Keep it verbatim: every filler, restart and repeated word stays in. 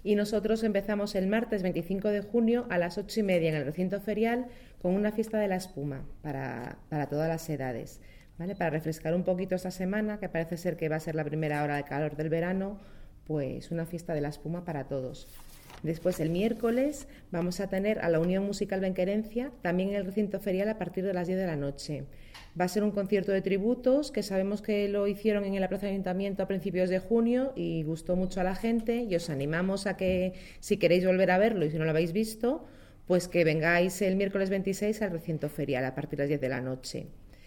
Y nosotros empezamos el martes veinticinco de junio a las ocho y media en el recinto ferial con una fiesta de la espuma para, para todas las edades, ¿vale? Para refrescar un poquito esta semana, que parece ser que va a ser la primera hora de calor del verano, pues una fiesta de la espuma para todos. Después, el miércoles, vamos a tener a la Unión Musical Benquerencia, también en el recinto ferial a partir de las diez de la noche. Va a ser un concierto de tributos, que sabemos que lo hicieron en el Plaza de Ayuntamiento a principios de junio y gustó mucho a la gente, y os animamos a que, si queréis volver a verlo y si no lo habéis visto, pues que vengáis el miércoles veintiséis al recinto ferial a partir de las diez de la noche.